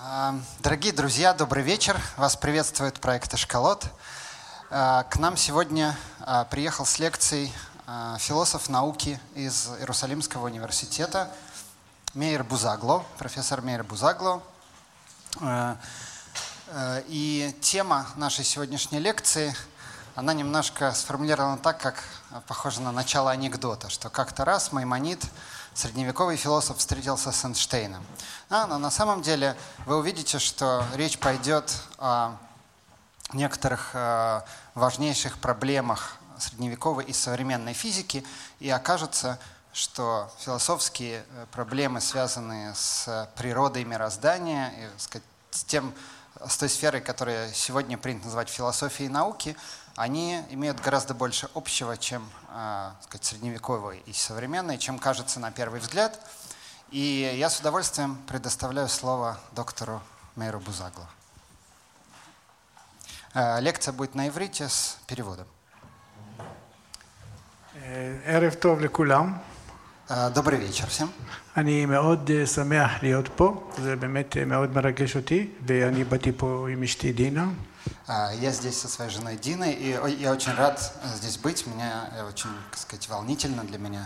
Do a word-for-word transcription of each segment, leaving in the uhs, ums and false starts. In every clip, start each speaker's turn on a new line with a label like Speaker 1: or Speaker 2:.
Speaker 1: Дорогие друзья, добрый вечер. Вас приветствует проект «Эшкалот». К нам сегодня приехал с лекцией философ науки из Иерусалимского университета Меир Бузагло, профессор Меир Бузагло. И тема нашей сегодняшней лекции, она немножко сформулирована так, как похоже на начало анекдота, что как-то раз Маймонид, средневековый философ, встретился с Эйнштейном. А, но на самом деле вы увидите, что речь пойдет о некоторых э, важнейших проблемах средневековой и современной физики, и окажется, что философские проблемы, связанные с природой мироздания, и, сказать, с, тем, с той сферой, которую сегодня принято называть философией науки, они имеют гораздо больше общего, чем э, сказать, средневековые и современные, чем кажется на первый взгляд. И я с удовольствием предоставляю слово доктору Меиру Бузагло. Э, лекция будет на иврите с переводом.
Speaker 2: ערב טוב לכולם.
Speaker 1: Добрый вечер всем.
Speaker 2: אני מאוד שמח להיות פה, זה באמת מאוד מרגש אותי, ואני באתי פה עם אשתי דינה.
Speaker 1: Я здесь со своей женой Диной, и я очень рад здесь быть. Меня очень, так сказать, волнительно для меня.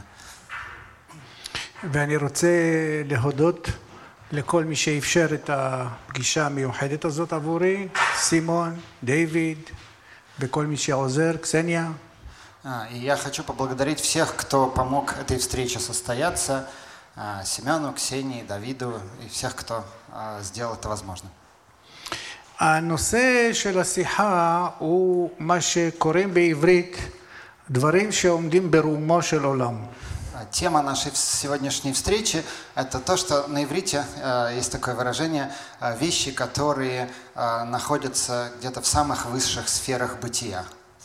Speaker 2: ואני רוצה להודות לכל מי שאפשר את הפגישה המיוחדת הזאת עבורי, סימון, דיוויד, וכל מי שעוזר, קסניה.
Speaker 1: И я хочу поблагодарить всех, кто помог этой встрече состояться, Семену, Ксении, Давиду и всех, кто сделал это возможным.
Speaker 2: הנושא של השיחה הוא מה שקוראים בעברית דברים שעומדים ברומו של עולם.
Speaker 1: Тема нашей сегодняшней встречи – это то, что на иврите э, есть такое выражение э, «вещи, которые э, находятся где-то в самых высших сферах бытия».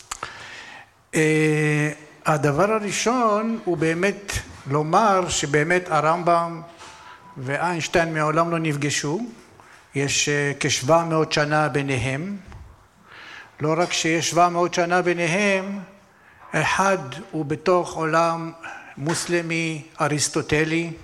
Speaker 2: הדבר הראשון הוא באמת לומר שבאמת הרמב"ם ואיינשטיין מעולם לא נפגשו. יש כשבע מאות שנה ביניהם. לא רק שיש שבע מאות שנה ביניהם, אחד הוא בתוך עולם מוסלמי אריסטוטלי,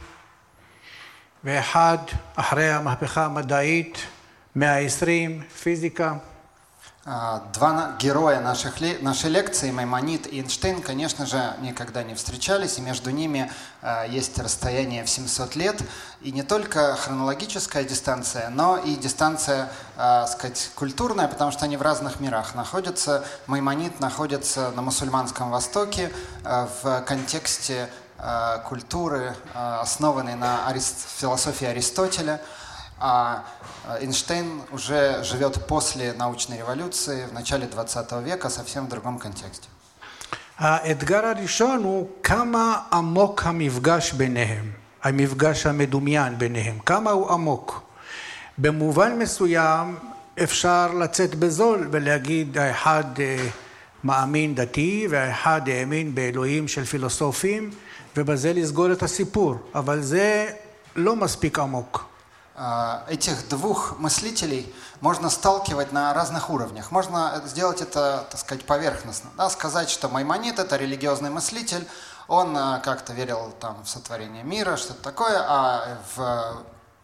Speaker 2: ואחד אחרי המהפכה המדעית, מאה ועשרים, פיזיקה.
Speaker 1: Два героя наших, нашей лекции, Маймонид и Эйнштейн, конечно же, никогда не встречались, и между ними э, есть расстояние в семьсот лет, и не только хронологическая дистанция, но и дистанция, э, сказать, культурная, потому что они в разных мирах находятся. Маймонид находится на мусульманском Востоке э, в контексте э, культуры, э, основанной на арист... философии Аристотеля, а Эйнштейн уже живет после научной революции, в начале двадцатого века, совсем в другом контексте.
Speaker 2: האתגר הראשון הוא כמה עמוק המפגש ביניהם, המפגש המדומיין ביניהם, כמה הוא עמוק. במובן מסוים אפשר לצאת בזול ולהגיד האחד מאמין דתי והאחד האמין באלוהים של פילוסופים, ובזה לסגור את הסיפור, אבל זה לא מספיק עמוק.
Speaker 1: Этих двух мыслителей можно сталкивать на разных уровнях. Можно сделать это, так сказать, поверхностно. Да, сказать, что Маймонид – это религиозный мыслитель, он как-то верил там, в сотворение мира, что-то такое, а, в,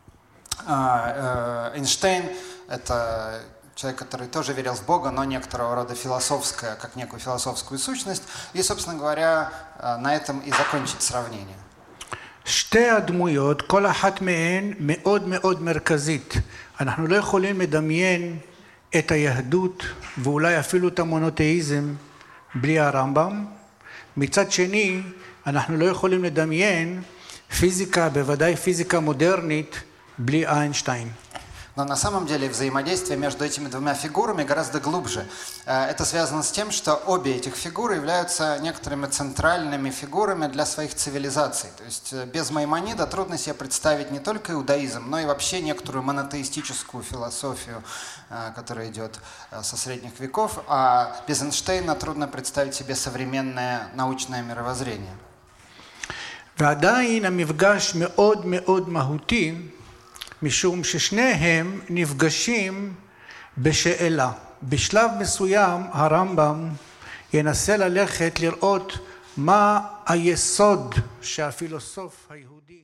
Speaker 1: а Эйнштейн – это человек, который тоже верил в Бога, но некоторого рода философское, как некую философскую сущность. И, собственно говоря, на этом и закончить сравнение.
Speaker 2: שתי הדמויות, כל אחת מהן מאוד מאוד מרכזית. אנחנו לא יכולים לדמיין את היהדות ואולי אפילו את המונותאיזם בלי הרמב"ם. מצד שני, אנחנו לא יכולים לדמיין פיזיקה, בוודאי פיזיקה מודרנית, בלי איינשטיין.
Speaker 1: Но на самом деле взаимодействие между этими двумя фигурами гораздо глубже. Это связано с тем, что обе этих фигуры являются некоторыми центральными фигурами для своих цивилизаций. То есть без Маймонида трудно себе представить не только иудаизм, но и вообще некоторую монотеистическую философию, которая идет со средних веков. А без Эйнштейна трудно представить себе современное научное мировоззрение.
Speaker 2: ועדיין המפגש מאוד מאוד מהותי, משום ששניהם נפגשים בשאלה. בשלב מסוים הרמב"ם ינסה ללכת לראות מה היסוד שהפילוסוף היהודי